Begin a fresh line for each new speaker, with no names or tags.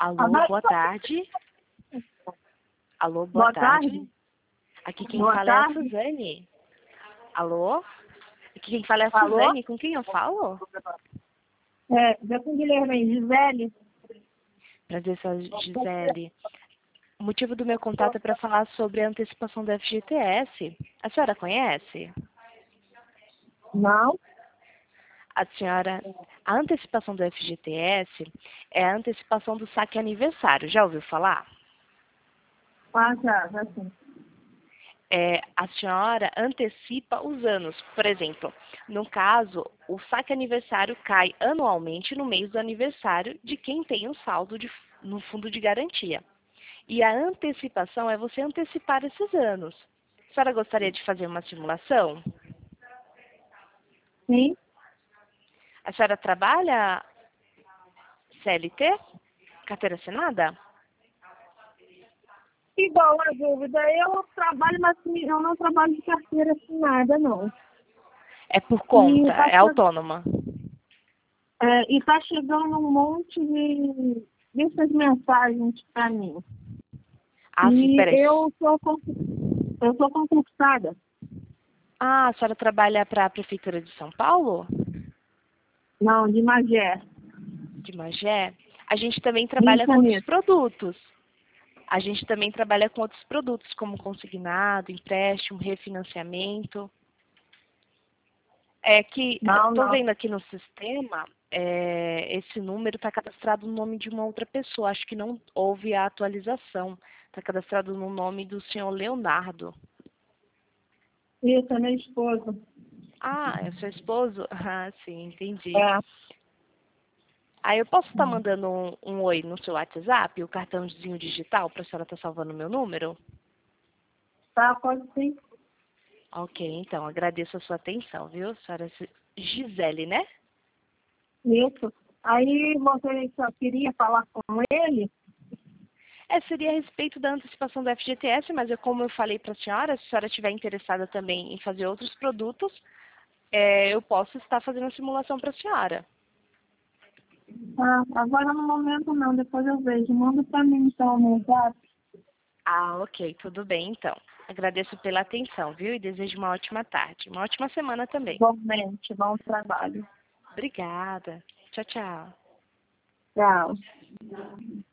Alô, boa tarde. Alô, boa tarde. Aqui quem
Boa
fala
tarde.
é a Suzane. Alô? Aqui quem fala é a
Alô?
Suzane. Com quem eu falo?
Já com Guilherme, Gisele.
Prazer, sou a Gisele. O motivo do meu contato é para falar sobre a antecipação do FGTS. A senhora conhece?
Não?
A antecipação do FGTS é a antecipação do saque aniversário. Já ouviu falar?
Já sim.
A senhora antecipa os anos. Por exemplo, no caso, o saque aniversário cai anualmente no mês do aniversário de quem tem o saldo no fundo de garantia. E a antecipação é você antecipar esses anos. A senhora gostaria de fazer uma simulação?
Sim?
A senhora trabalha CLT? Carteira assinada?
Igual a dúvida, eu trabalho, mas eu não trabalho de carteira assinada, não.
É por
E
conta, é autônoma.
tá chegando um monte dessas mensagens para mim.
Ah, sim, peraí.
Eu sou concursada.
Ah, a senhora trabalha para a Prefeitura de São Paulo?
Não, de Magé.
De Magé? A gente também
Rio
trabalha
de
com outros
Janeiro.
produtos. A gente também trabalha com outros produtos, como consignado, empréstimo, refinanciamento. Estou
Não.
vendo aqui no sistema, esse número está cadastrado no nome de uma outra pessoa. Acho que não houve a atualização. Está cadastrado no nome do senhor Leonardo.
Isso, é meu esposo.
Ah, é seu esposo? Ah, sim, entendi.
É.
Aí eu posso estar mandando um oi no seu WhatsApp, o cartãozinho digital, para a senhora estar salvando o meu número?
Tá, pode sim.
Ok, então, agradeço a sua atenção, viu? Senhora Gisele, né?
Isso. Aí você só queria falar com ele?
Seria a respeito da antecipação do FGTS, mas como eu falei para se a senhora estiver interessada também em fazer outros produtos, eu posso estar fazendo a simulação para a senhora.
Agora no momento não, depois eu vejo. Manda pra mim então no WhatsApp.
Ah, ok, tudo bem então. Agradeço pela atenção, viu? E desejo uma ótima tarde. Uma ótima semana também.
Igualmente, bom trabalho.
Obrigada. Tchau, tchau.
Tchau.